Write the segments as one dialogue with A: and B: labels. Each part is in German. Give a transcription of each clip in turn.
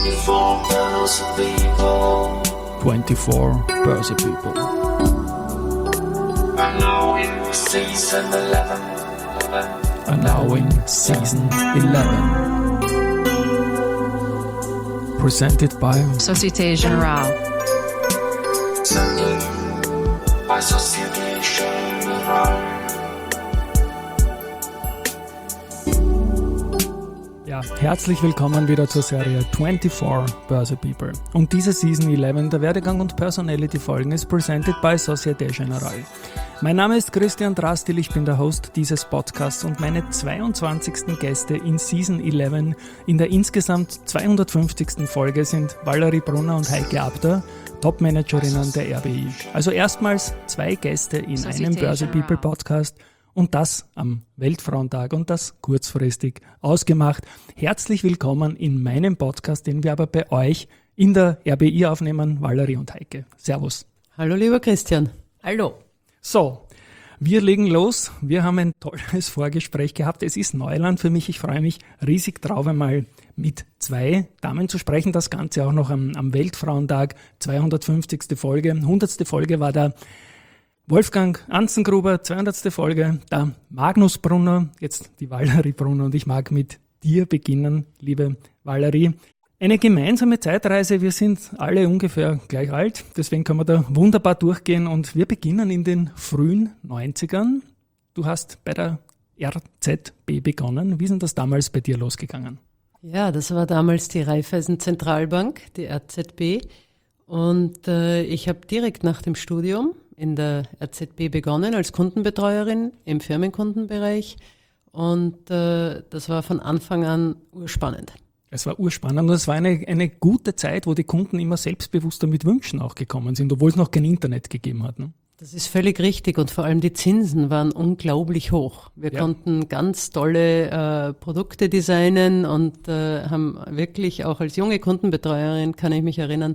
A: 24 Börse People. Allowing Season 11. Presented by
B: Société Générale.
C: By Société Générale.
A: Ja, herzlich willkommen wieder zur Serie 24 Börse People. Und diese Season 11 der Werdegang und Personality-Folgen ist presented by Société Générale. Mein Name ist Christian Drastil, ich bin der Host dieses Podcasts und meine 22. Gäste in Season 11 in der insgesamt 250. Folge sind Valerie Brunner und Heike Abter, Top-Managerinnen der RBI. Also erstmals 2 Gäste in einem Börse People Podcast. Und das am Weltfrauentag und das kurzfristig ausgemacht. Herzlich willkommen in meinem Podcast, den wir aber bei euch in der RBI aufnehmen, Valerie und Heike. Servus.
D: Hallo lieber Christian.
B: Hallo.
A: So, wir legen los. Wir haben ein tolles Vorgespräch gehabt. Es ist Neuland für mich. Ich freue mich riesig drauf, einmal mit 2 Damen zu sprechen. Das Ganze auch noch am Weltfrauentag, 250. Folge. 100. Folge war der Wolfgang Anzengruber, 200. Folge, der Magnus Brunner, jetzt die Valerie Brunner, und ich mag mit dir beginnen, liebe Valerie. Eine gemeinsame Zeitreise, wir sind alle ungefähr gleich alt, deswegen können wir da wunderbar durchgehen und wir beginnen in den frühen 90ern. Du hast bei der RZB begonnen. Wie ist denn das damals bei dir losgegangen?
D: Ja, das war damals die Raiffeisen Zentralbank, die RZB, und ich habe direkt nach dem Studium in der RZB begonnen als Kundenbetreuerin im Firmenkundenbereich und das war von Anfang an urspannend.
A: Es war urspannend und es war eine gute Zeit, wo die Kunden immer selbstbewusster mit Wünschen auch gekommen sind, obwohl es noch kein Internet gegeben hat. Ne?
D: Das ist völlig richtig und vor allem die Zinsen waren unglaublich hoch. Wir konnten ganz tolle Produkte designen und haben wirklich auch als junge Kundenbetreuerin, kann ich mich erinnern,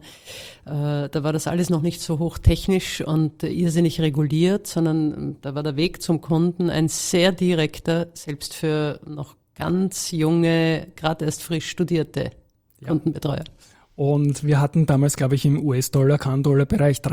D: da war das alles noch nicht so hochtechnisch und irrsinnig reguliert, sondern da war der Weg zum Kunden ein sehr direkter, selbst für noch ganz junge, gerade erst frisch studierte Kundenbetreuer. Und wir hatten damals, glaube ich, im US-Dollar, Kann-Dollar-Bereich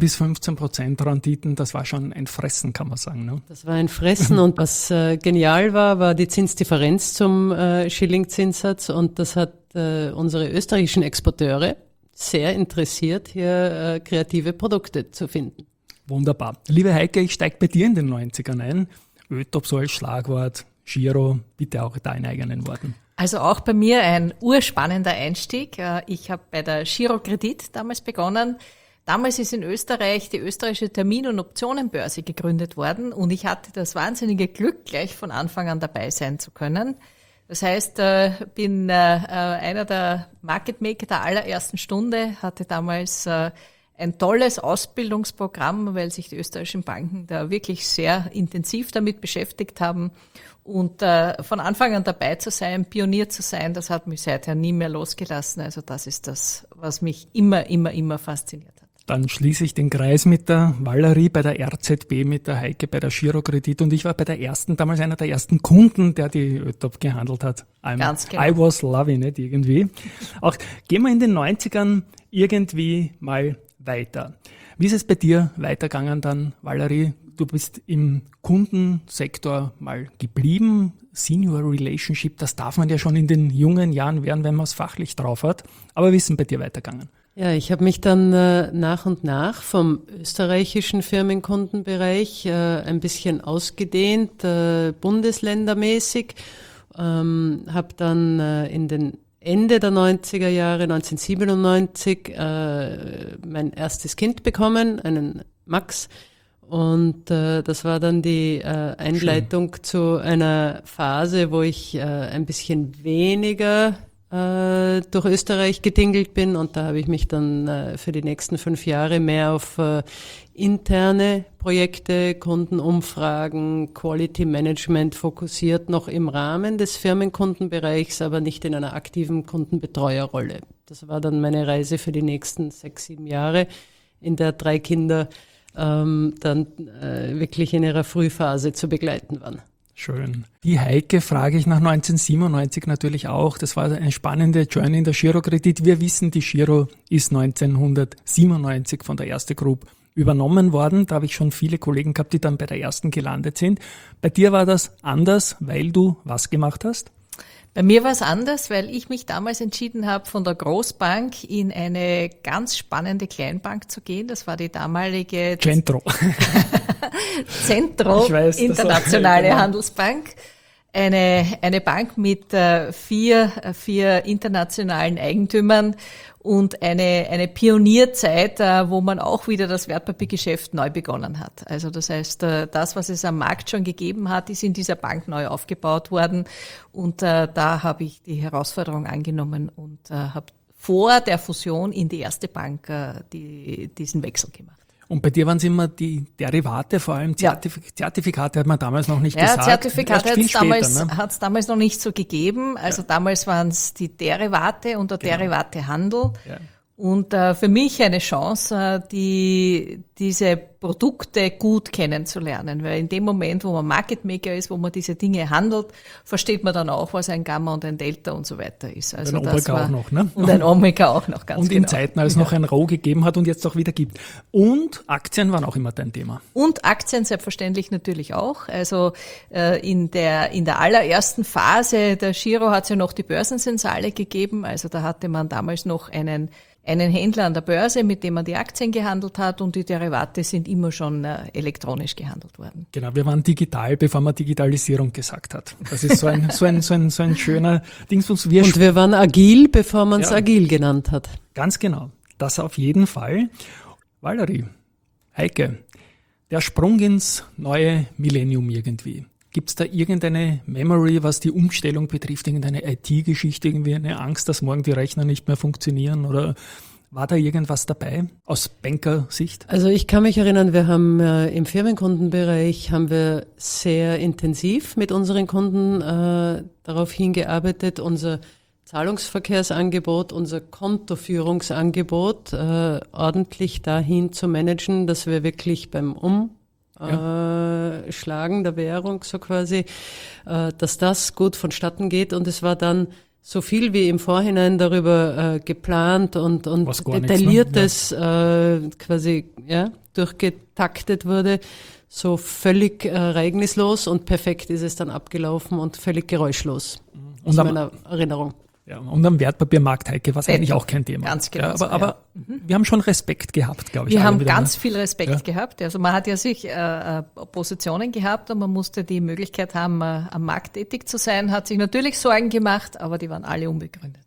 D: 13-15% Renditen. Das war schon ein Fressen, kann man sagen. Ne? Das war ein Fressen und was genial war die Zinsdifferenz zum Schilling-Zinssatz und das hat unsere österreichischen Exporteure sehr interessiert, hier kreative Produkte zu finden. Wunderbar. Liebe Heike, ich steige bei dir in den 90ern ein. ÖTOP so als Schlagwort, Giro, bitte auch deine eigenen Worten.
B: Also auch bei mir ein urspannender Einstieg. Ich habe bei der Girokredit damals begonnen. Damals ist in Österreich die österreichische Termin- und Optionenbörse gegründet worden und ich hatte das wahnsinnige Glück, gleich von Anfang an dabei sein zu können. Das heißt, bin einer der Market Maker der allerersten Stunde, hatte damals ein tolles Ausbildungsprogramm, weil sich die österreichischen Banken da wirklich sehr intensiv damit beschäftigt haben. Und von Anfang an dabei zu sein, Pionier zu sein, das hat mich seither nie mehr losgelassen. Also das ist das, was mich immer fasziniert hat. Dann schließe ich den Kreis mit der Valerie bei der RZB, mit der Heike bei der Girokredit und ich war bei der ersten, damals einer der ersten Kunden, der die ÖTOP gehandelt hat. Ganz genau.
A: I was loving it irgendwie. Auch gehen wir in den 90ern irgendwie mal weiter. Wie ist es bei dir weitergegangen dann, Valerie? Du bist im Kundensektor mal geblieben. Senior Relationship, das darf man ja schon in den jungen Jahren werden, wenn man es fachlich drauf hat. Aber wie ist es bei dir weitergegangen? Ja, ich habe mich dann nach und nach vom österreichischen Firmenkundenbereich ein bisschen ausgedehnt, bundesländermäßig. Habe dann in den Ende der 90er Jahre, 1997, mein erstes Kind bekommen, einen Max. Und das war dann die Einleitung zu einer Phase, wo ich ein bisschen weniger durch Österreich getingelt bin. Und da habe ich mich dann für die nächsten 5 Jahre mehr auf interne Projekte, Kundenumfragen, Quality Management fokussiert, noch im Rahmen des Firmenkundenbereichs, aber nicht in einer aktiven Kundenbetreuerrolle. Das war dann meine Reise für die nächsten 6, 7 Jahre, in der 3 Kinder dann wirklich in ihrer Frühphase zu begleiten waren. Schön. Die Heike frage ich nach 1997 natürlich auch. Das war eine spannende Journey in der Girokredit. Wir wissen, die Giro ist 1997 von der Erste Group übernommen worden. Da habe ich schon viele Kollegen gehabt, die dann bei der ersten gelandet sind. Bei dir war das anders, weil du was gemacht hast?
B: Bei mir war es anders, weil ich mich damals entschieden habe, von der Großbank in eine ganz spannende Kleinbank zu gehen. Das war die damalige
A: Centro
B: Internationale Handelsbank. Eine Bank mit vier internationalen Eigentümern und eine Pionierzeit, wo man auch wieder das Wertpapiergeschäft neu begonnen hat. Also das heißt, das, was es am Markt schon gegeben hat, ist in dieser Bank neu aufgebaut worden. Und da habe ich die Herausforderung angenommen und habe vor der Fusion in die erste Bank diesen Wechsel gemacht.
A: Und bei dir waren es immer die Derivate, vor allem Zertifikate hat man damals noch nicht gesagt.
B: Ja, Zertifikate hat es damals noch nicht so gegeben. Also damals waren es die Derivate und der Derivatehandel. Ja. Und für mich eine Chance, diese Produkte gut kennenzulernen. Weil in dem Moment, wo man Market Maker ist, wo man diese Dinge handelt, versteht man dann auch, was ein Gamma und ein Delta und so weiter ist. Also
A: ein Omega auch noch, ne?
B: Und ein Omega auch noch, ganz
A: und
B: genau.
A: Und in Zeiten, als es noch ein Roh gegeben hat und jetzt auch wieder gibt. Und Aktien waren auch immer dein Thema.
B: Und Aktien selbstverständlich natürlich auch. Also in der allerersten Phase der Giro hat es ja noch die Börsensensale gegeben. Also da hatte man damals noch einen Händler an der Börse, mit dem man die Aktien gehandelt hat, und die Derivate sind immer schon elektronisch gehandelt worden.
A: Genau, wir waren digital, bevor man Digitalisierung gesagt hat. Das ist so ein schöner Dingsbums. Und
D: wir waren agil, bevor man es agil genannt hat.
A: Ganz genau, das auf jeden Fall. Valerie, Heike, der Sprung ins neue Millennium irgendwie. Gibt es da irgendeine Memory, was die Umstellung betrifft, irgendeine IT-Geschichte, irgendwie eine Angst, dass morgen die Rechner nicht mehr funktionieren, oder war da irgendwas dabei aus Bankersicht?
D: Also ich kann mich erinnern, wir haben im Firmenkundenbereich sehr intensiv mit unseren Kunden darauf hingearbeitet, unser Zahlungsverkehrsangebot, unser Kontoführungsangebot ordentlich dahin zu managen, dass wir wirklich beim Schlagen der Währung so quasi, dass das gut vonstatten geht. Und es war dann so viel wie im Vorhinein darüber geplant und detailliertes quasi durchgetaktet wurde, so völlig ereignislos, und perfekt ist es dann abgelaufen und völlig geräuschlos, aus meiner Erinnerung.
A: Ja, und am Wertpapiermarkt, Heike, war es eigentlich auch kein Thema.
B: Ganz genau.
A: Ja, aber wir haben schon Respekt gehabt, glaube ich.
B: Wir haben ganz viel Respekt gehabt. Also man hat ja sich Positionen gehabt und man musste die Möglichkeit haben, am Markt tätig zu sein, hat sich natürlich Sorgen gemacht, aber die waren alle unbegründet.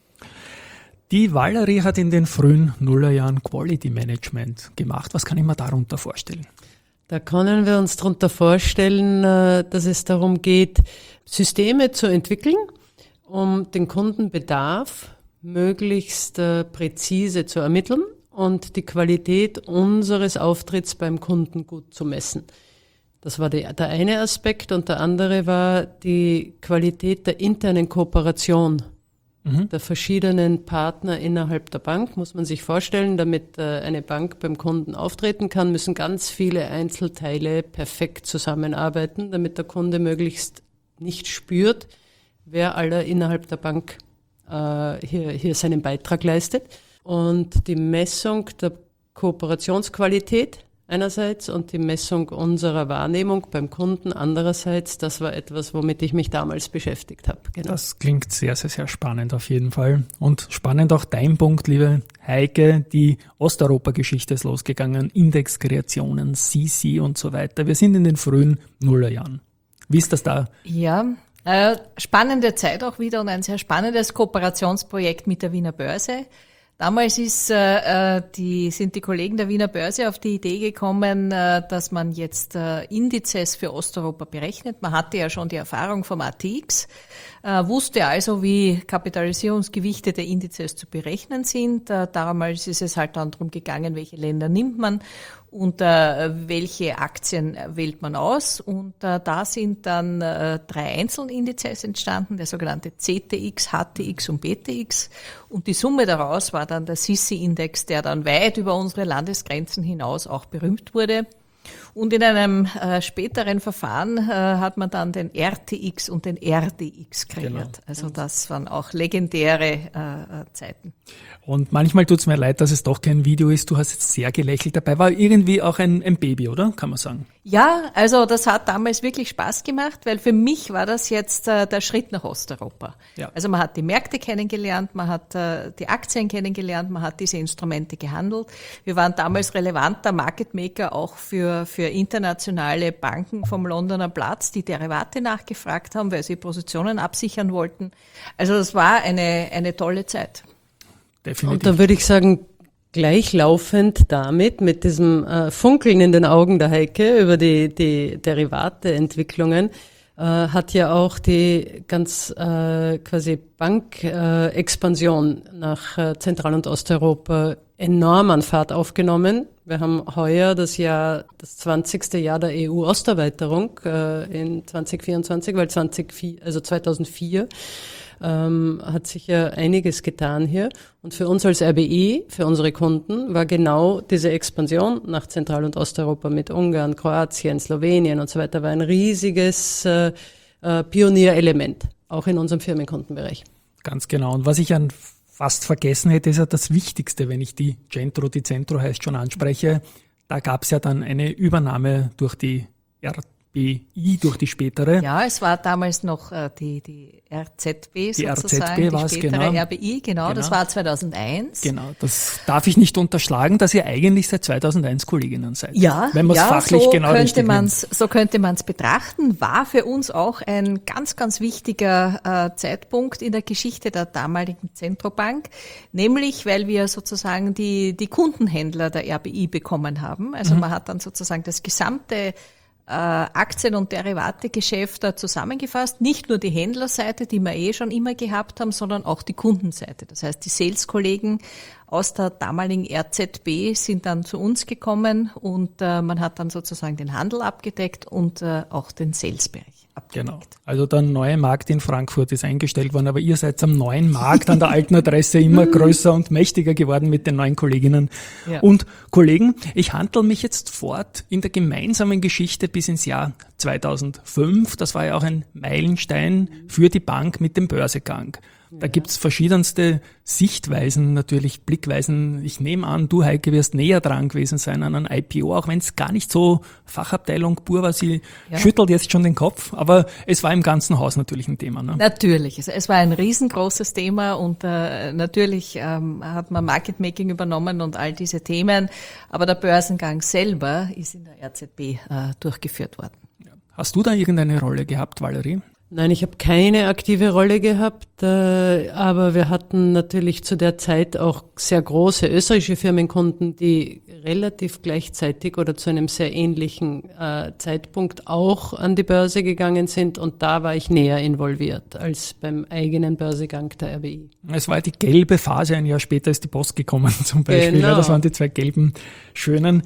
A: Die Valerie hat in den frühen Nullerjahren Quality Management gemacht. Was kann ich mir darunter vorstellen?
D: Da können wir uns darunter vorstellen, dass es darum geht, Systeme zu entwickeln, um den Kundenbedarf möglichst präzise zu ermitteln und die Qualität unseres Auftritts beim Kunden gut zu messen. Das war der eine Aspekt, und der andere war die Qualität der internen Kooperation der verschiedenen Partner innerhalb der Bank. Muss man sich vorstellen, damit eine Bank beim Kunden auftreten kann, müssen ganz viele Einzelteile perfekt zusammenarbeiten, damit der Kunde möglichst nicht spürt, wer alle innerhalb der Bank hier seinen Beitrag leistet. Und die Messung der Kooperationsqualität einerseits und die Messung unserer Wahrnehmung beim Kunden andererseits, das war etwas, womit ich mich damals beschäftigt habe. Genau.
A: Das klingt sehr, sehr, sehr spannend auf jeden Fall. Und spannend auch dein Punkt, liebe Heike, die Osteuropa-Geschichte ist losgegangen, Indexkreationen, CC und so weiter. Wir sind in den frühen Nullerjahren. Wie ist das da?
B: Ja, spannende Zeit auch wieder und ein sehr spannendes Kooperationsprojekt mit der Wiener Börse. Damals sind die Kollegen der Wiener Börse auf die Idee gekommen, dass man jetzt Indizes für Osteuropa berechnet. Man hatte ja schon die Erfahrung vom ATX, wusste also, wie kapitalisierungsgewichtete Indizes zu berechnen sind. Damals ist es halt dann darum gegangen, welche Länder nimmt man und welche Aktien wählt man aus. Und da sind dann 3 Einzelindizes entstanden, der sogenannte CTX, HTX und BTX. Und die Summe daraus war dann der CICI-Index, der dann weit über unsere Landesgrenzen hinaus auch berühmt wurde. Und in einem späteren Verfahren hat man dann den RTX und den RDX kreiert.
A: Genau.
B: Also das waren auch legendäre Zeiten.
A: Und manchmal tut es mir leid, dass es doch kein Video ist. Du hast jetzt sehr gelächelt dabei. War irgendwie auch ein Baby, oder? Kann man sagen.
B: Ja, also das hat damals wirklich Spaß gemacht, weil für mich war das jetzt der Schritt nach Osteuropa.
A: Ja.
B: Also man hat die Märkte kennengelernt, man hat die Aktien kennengelernt, man hat diese Instrumente gehandelt. Wir waren damals relevanter Market Maker auch für internationale Banken vom Londoner Platz, die Derivate nachgefragt haben, weil sie Positionen absichern wollten. Also das war eine tolle Zeit.
A: Definitiv.
D: Und da würde ich sagen, gleichlaufend damit, mit diesem Funkeln in den Augen der Heike über die Derivateentwicklungen, hat ja auch die ganz quasi Bankexpansion nach Zentral- und Osteuropa enorm an Fahrt aufgenommen. Wir haben heuer das 20. Jahr der EU-Osterweiterung in 2024, weil 2004 hat sich ja einiges getan hier. Und für uns als RBI, für unsere Kunden, war genau diese Expansion nach Zentral- und Osteuropa mit Ungarn, Kroatien, Slowenien und so weiter, war ein riesiges Pionierelement, auch in unserem Firmenkundenbereich.
A: Ganz genau. Und was ich fast vergessen hätte, ist ja das Wichtigste, wenn ich die Centro heißt, schon anspreche. Da gab es ja dann eine Übernahme durch die RBI, durch die spätere.
B: Ja, es war damals noch die RZB sozusagen,
A: RZB war es,
B: spätere
A: genau.
B: RBI, genau, das war 2001.
A: Genau, das darf ich nicht unterschlagen, dass ihr eigentlich seit 2001 Kolleginnen seid.
B: Ja,
A: wenn man es fachlich
B: so
A: genau richtig nimmt.
B: So könnte man es betrachten, war für uns auch ein ganz, ganz wichtiger Zeitpunkt in der Geschichte der damaligen Zentrobank, nämlich weil wir sozusagen die Kundenhändler der RBI bekommen haben. Also man hat dann sozusagen das gesamte Aktien- und Derivategeschäft zusammengefasst. Nicht nur die Händlerseite, die wir schon immer gehabt haben, sondern auch die Kundenseite. Das heißt, die Sales-Kollegen aus der damaligen RZB sind dann zu uns gekommen und man hat dann sozusagen den Handel abgedeckt und auch den Sales-Bereich abgedeckt.
A: Genau. Also der neue Markt in Frankfurt ist eingestellt worden, aber ihr seid am neuen Markt an der alten Adresse immer größer und mächtiger geworden mit den neuen Kolleginnen und Kollegen. Ich handle mich jetzt fort in der gemeinsamen Geschichte bis ins Jahr 2005. Das war ja auch ein Meilenstein für die Bank mit dem Börsegang. Da gibt's verschiedenste Sichtweisen, natürlich Blickweisen. Ich nehme an, du, Heike, wirst näher dran gewesen sein an einem IPO, auch wenn es gar nicht so Fachabteilung pur war. Sie schüttelt jetzt schon den Kopf, aber es war im ganzen Haus natürlich ein Thema. Ne?
B: Natürlich, es war ein riesengroßes Thema und natürlich hat man Market Making übernommen und all diese Themen, aber der Börsengang selber ist in der RZB durchgeführt worden.
A: Hast du da irgendeine Rolle gehabt, Valerie?
D: Nein, ich habe keine aktive Rolle gehabt, aber wir hatten natürlich zu der Zeit auch sehr große österreichische Firmenkunden, die relativ gleichzeitig oder zu einem sehr ähnlichen Zeitpunkt auch an die Börse gegangen sind und da war ich näher involviert als beim eigenen Börsegang der RBI.
A: Es war die gelbe Phase, ein Jahr später ist die Post gekommen zum Beispiel.
D: Genau.
A: Das waren die zwei gelben, schönen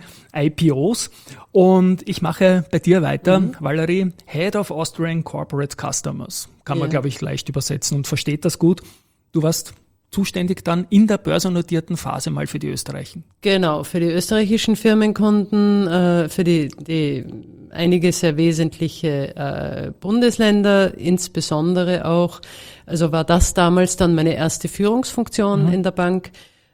A: IPOs. Und ich mache bei dir weiter, Valerie, Head of Austrian Corporate Customers. Kann man, glaube ich, leicht übersetzen und versteht das gut. Du warst zuständig dann in der börsennotierten Phase mal für die Österreichischen.
D: Genau, für die österreichischen Firmenkunden, für die einige sehr wesentliche Bundesländer, insbesondere auch. Also war das damals dann meine erste Führungsfunktion in der Bank.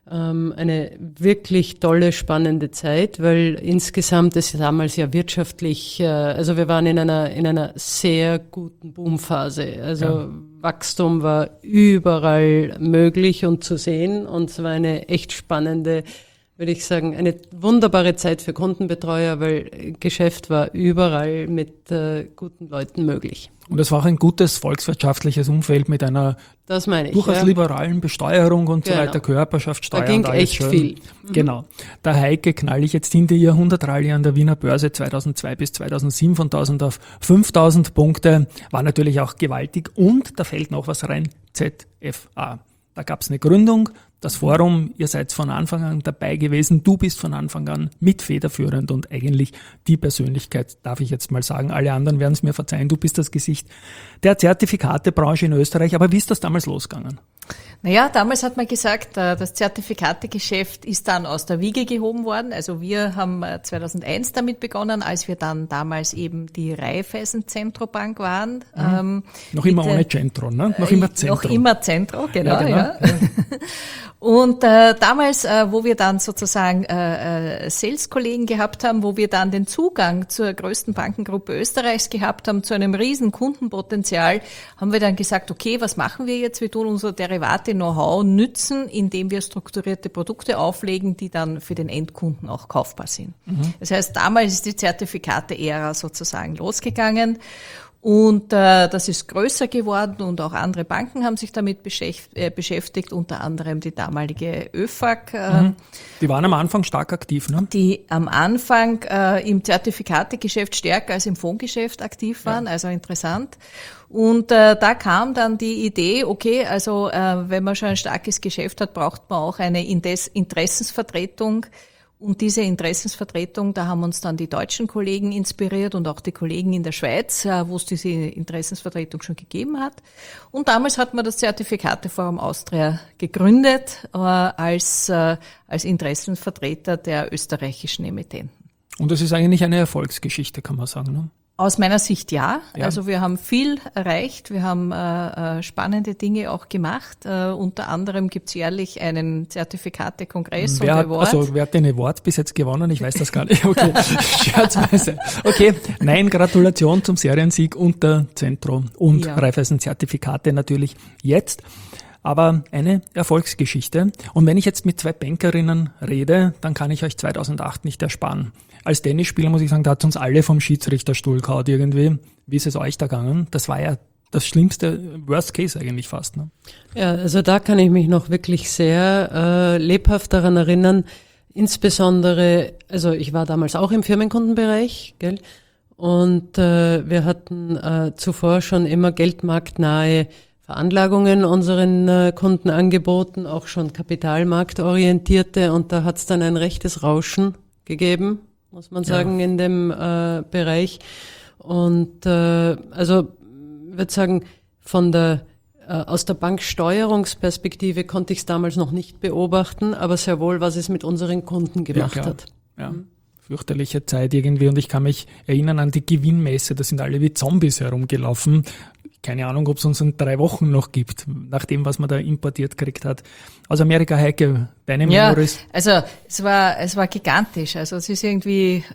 D: Eine wirklich tolle, spannende Zeit, weil insgesamt es damals ja wirtschaftlich, also wir waren in einer sehr guten Boomphase. Also Wachstum war überall möglich und zu sehen und es war eine echt spannende, würde ich sagen, eine wunderbare Zeit für Kundenbetreuer, weil Geschäft war überall mit guten Leuten möglich.
A: Und es war auch ein gutes volkswirtschaftliches Umfeld mit einer
D: Das meine ich,
A: durchaus liberalen Besteuerung und so weiter, Körperschaftssteuer.
D: Da ging
A: und alles
D: echt
A: schön.
D: viel.
A: Genau. Der Heike knall ich jetzt hinter ihr 100-Rallye an der Wiener Börse 2002 bis 2007 von 1000 auf 5000 Punkte. War natürlich auch gewaltig und da fällt noch was rein, ZFA. Da gab es eine Gründung, das Forum, ihr seid von Anfang an dabei gewesen, du bist von Anfang an mit federführend und eigentlich die Persönlichkeit, darf ich jetzt mal sagen, alle anderen werden es mir verzeihen, du bist das Gesicht der Zertifikatebranche in Österreich, aber wie ist das damals losgegangen?
B: Naja, damals hat man gesagt, das Zertifikategeschäft ist dann aus der Wiege gehoben worden. Also wir haben 2001 damit begonnen, als wir dann damals eben die Raiffeisen Zentrobank waren.
A: Noch immer ohne Centro, ne? Noch immer Centro.
B: Noch immer Centro, genau.
A: Ja, genau.
B: Ja. Und damals, wo wir dann sozusagen Sales-Kollegen gehabt haben, wo wir dann den Zugang zur größten Bankengruppe Österreichs gehabt haben, zu einem riesen Kundenpotenzial, haben wir dann gesagt, okay, was machen wir jetzt? Wir tun unsere Derivate-Know-how nützen, indem wir strukturierte Produkte auflegen, die dann für den Endkunden auch kaufbar sind. Das heißt, damals ist die Zertifikate-Ära sozusagen losgegangen. Und das ist größer geworden und auch andere Banken haben sich damit beschäftigt, unter anderem die damalige ÖFAG.
A: Die waren am Anfang stark aktiv, ne?
B: Die am Anfang im Zertifikategeschäft stärker als im Fondsgeschäft aktiv waren, also interessant. Und da kam dann die Idee, okay, also wenn man schon ein starkes Geschäft hat, braucht man auch eine Interessensvertretung. Und diese Interessensvertretung, da haben uns dann die deutschen Kollegen inspiriert und auch die Kollegen in der Schweiz, wo es diese Interessensvertretung schon gegeben hat. Und damals hat man das Zertifikateforum Austria gegründet als Interessensvertreter der österreichischen Emittenten.
A: Und das ist eigentlich eine Erfolgsgeschichte, kann man sagen, ne?
B: Aus meiner Sicht ja.
A: Ja.
B: Also wir haben viel erreicht, wir haben spannende Dinge auch gemacht. Unter anderem gibt's jährlich einen Zertifikate-Kongress und Award.
A: Wer hat den Award bis jetzt gewonnen? Ich weiß das gar nicht. Okay, scherzweise. Okay, nein, Gratulation zum Seriensieg unter Centro und Raiffeisen Zertifikate natürlich jetzt. Aber eine Erfolgsgeschichte. Und wenn ich jetzt mit zwei Bankerinnen rede, dann kann ich euch 2008 nicht ersparen. Als Tennisspieler muss ich sagen, da hat uns alle vom Schiedsrichterstuhl gehauen irgendwie. Wie ist es euch da gegangen? Das war ja das schlimmste Worst Case eigentlich fast. Ne?
D: Ja, also da kann ich mich noch wirklich sehr lebhaft daran erinnern. Insbesondere, also ich war damals auch im Firmenkundenbereich, gell? Und wir hatten zuvor schon immer geldmarktnahe Veranlagungen unseren Kunden angeboten, auch schon kapitalmarktorientierte, und da hat es dann ein rechtes Rauschen gegeben, muss man sagen, in dem Bereich. Und also ich würde sagen, aus der Banksteuerungsperspektive konnte ich es damals noch nicht beobachten, aber sehr wohl, was es mit unseren Kunden gemacht hat.
A: Ja. Fürchterliche Zeit irgendwie, und ich kann mich erinnern an die Gewinnmesse, da sind alle wie Zombies herumgelaufen. Keine Ahnung, ob es uns in 3 Wochen noch gibt, nach dem, was man da importiert gekriegt hat. Aus Amerika, Heike, deine Memories?
B: Ja, also es war gigantisch. Also es ist irgendwie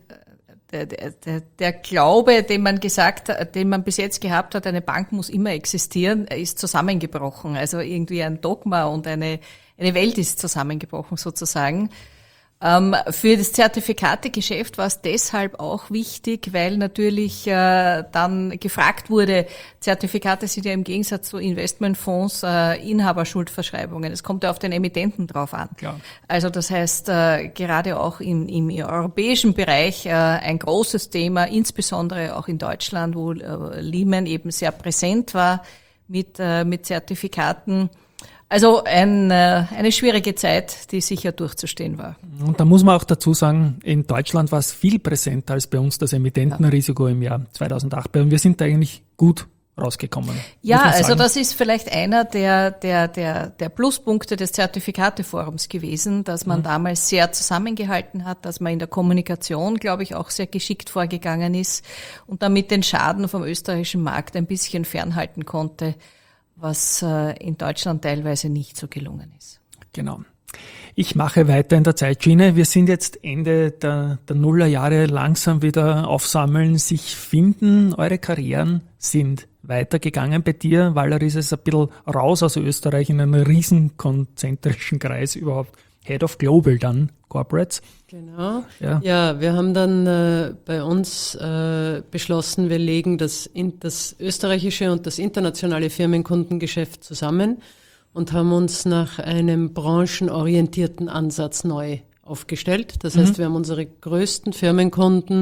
B: der Glaube, den man bis jetzt gehabt hat, eine Bank muss immer existieren, ist zusammengebrochen. Also irgendwie ein Dogma und eine Welt ist zusammengebrochen sozusagen. Für das Zertifikategeschäft war es deshalb auch wichtig, weil natürlich dann gefragt wurde, Zertifikate sind ja im Gegensatz zu Investmentfonds Inhaberschuldverschreibungen. Es kommt ja auf den Emittenten drauf an. Klar. Also das heißt, gerade auch im europäischen Bereich ein großes Thema, insbesondere auch in Deutschland, wo Lehman eben sehr präsent war mit Zertifikaten. Also eine schwierige Zeit, die sicher durchzustehen war.
A: Und da muss man auch dazu sagen, in Deutschland war es viel präsenter als bei uns das Emittentenrisiko im Jahr 2008. Und wir sind da eigentlich gut rausgekommen.
B: Ja, also das ist vielleicht einer der Pluspunkte des Zertifikateforums gewesen, dass man damals sehr zusammengehalten hat, dass man in der Kommunikation, glaube ich, auch sehr geschickt vorgegangen ist und damit den Schaden vom österreichischen Markt ein bisschen fernhalten konnte, was in Deutschland teilweise nicht so gelungen ist.
A: Genau. Ich mache weiter in der Zeitschiene. Wir sind jetzt Ende der Nullerjahre, langsam wieder aufsammeln, sich finden. Eure Karrieren sind weitergegangen. Bei dir, Valerie, ist es ein bisschen raus aus Österreich in einen riesen konzentrischen Kreis überhaupt. Head of Global dann, Corporates.
D: Genau. Ja, wir haben dann bei uns beschlossen, wir legen das österreichische und das internationale Firmenkundengeschäft zusammen und haben uns nach einem branchenorientierten Ansatz neu aufgestellt. Das heißt, wir haben unsere größten Firmenkunden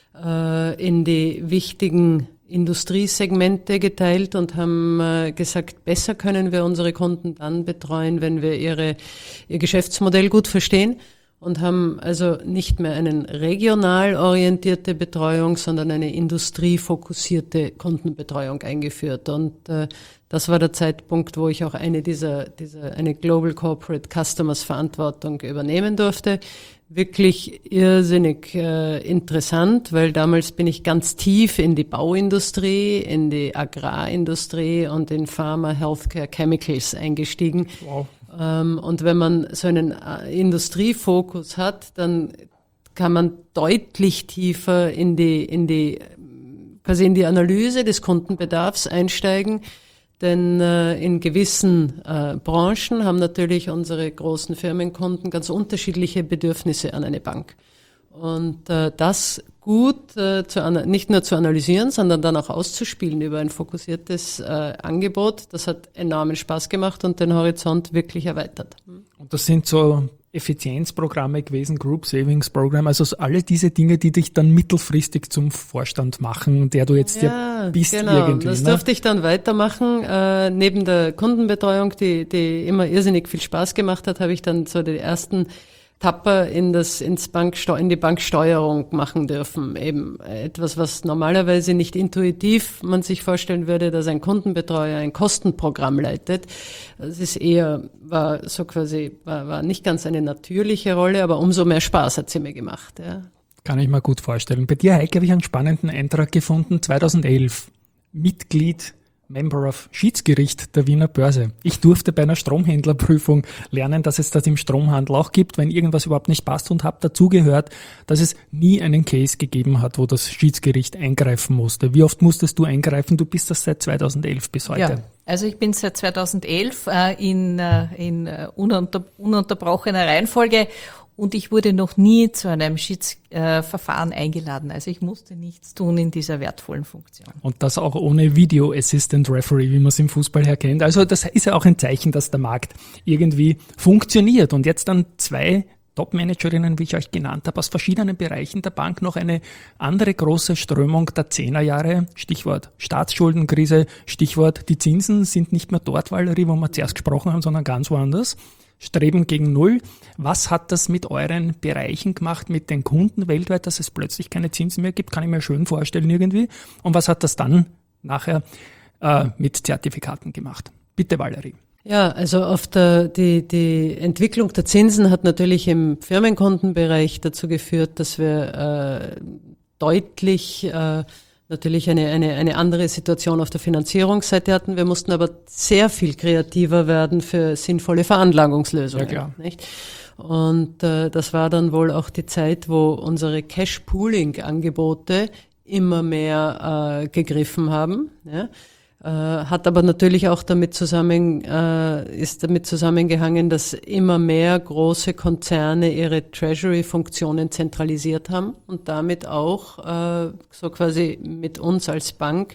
D: in die wichtigen Industriesegmente geteilt und haben gesagt, besser können wir unsere Kunden dann betreuen, wenn wir ihr Geschäftsmodell gut verstehen, und haben also nicht mehr eine regional orientierte Betreuung, sondern eine industriefokussierte Kundenbetreuung eingeführt. Und das war der Zeitpunkt, wo ich auch eine Global Corporate Customers Verantwortung übernehmen durfte. Wirklich irrsinnig interessant, weil damals bin ich ganz tief in die Bauindustrie, in die Agrarindustrie und in Pharma, Healthcare, Chemicals eingestiegen.
A: Wow.
D: Und wenn man so einen Industriefokus hat, dann kann man deutlich tiefer in die Analyse des Kundenbedarfs einsteigen. Denn in gewissen Branchen haben natürlich unsere großen Firmenkunden ganz unterschiedliche Bedürfnisse an eine Bank. Und das gut nicht nur zu analysieren, sondern dann auch auszuspielen über ein fokussiertes Angebot, das hat enormen Spaß gemacht und den Horizont wirklich erweitert.
A: Und das sind so Effizienzprogramme gewesen, Group Savings Program, also alle diese Dinge, die dich dann mittelfristig zum Vorstand machen, der du jetzt bist
D: genau.
A: irgendwie.
D: Das durfte ich dann weitermachen. Neben der Kundenbetreuung, die immer irrsinnig viel Spaß gemacht hat, habe ich dann so die ersten Tapper in die Banksteuerung machen dürfen. Eben etwas, was normalerweise nicht intuitiv man sich vorstellen würde, dass ein Kundenbetreuer ein Kostenprogramm leitet. Das ist war nicht ganz eine natürliche Rolle, aber umso mehr Spaß hat sie mir gemacht. Ja.
A: Kann ich mir gut vorstellen. Bei dir, Heike, habe ich einen spannenden Eintrag gefunden, 2011. Member of Schiedsgericht der Wiener Börse. Ich durfte bei einer Stromhändlerprüfung lernen, dass es das im Stromhandel auch gibt, wenn irgendwas überhaupt nicht passt, und habe dazu gehört, dass es nie einen Case gegeben hat, wo das Schiedsgericht eingreifen musste. Wie oft musstest du eingreifen? Du bist das seit 2011 bis heute.
B: Ja, also ich bin seit 2011 in ununterbrochener Reihenfolge. Und ich wurde noch nie zu einem Schiedsverfahren eingeladen. Also ich musste nichts tun in dieser wertvollen Funktion.
A: Und das auch ohne Video Assistant Referee, wie man es im Fußball her kennt. Also das ist ja auch ein Zeichen, dass der Markt irgendwie funktioniert. Und jetzt dann 2 Top-Managerinnen, wie ich euch genannt habe, aus verschiedenen Bereichen der Bank, noch eine andere große Strömung der 10er Jahre. Stichwort Staatsschuldenkrise, Stichwort die Zinsen sind nicht mehr dort, Valerie, wo wir zuerst gesprochen haben, sondern ganz woanders. Streben gegen Null. Was hat das mit euren Bereichen gemacht, mit den Kunden weltweit, dass es plötzlich keine Zinsen mehr gibt? Kann ich mir schön vorstellen irgendwie. Und was hat das dann nachher mit Zertifikaten gemacht? Bitte, Valerie.
D: Ja, also die Entwicklung der Zinsen hat natürlich im Firmenkundenbereich dazu geführt, dass wir deutlich natürlich eine andere Situation auf der Finanzierungsseite hatten. Wir mussten aber sehr viel kreativer werden für sinnvolle Veranlagungslösungen. Ja, klar. Nicht? Und das war dann wohl auch die Zeit, wo unsere Cash-Pooling-Angebote immer mehr gegriffen haben. Ja? Hat aber natürlich auch ist damit zusammengehangen, dass immer mehr große Konzerne ihre Treasury-Funktionen zentralisiert haben und damit auch so quasi mit uns als Bank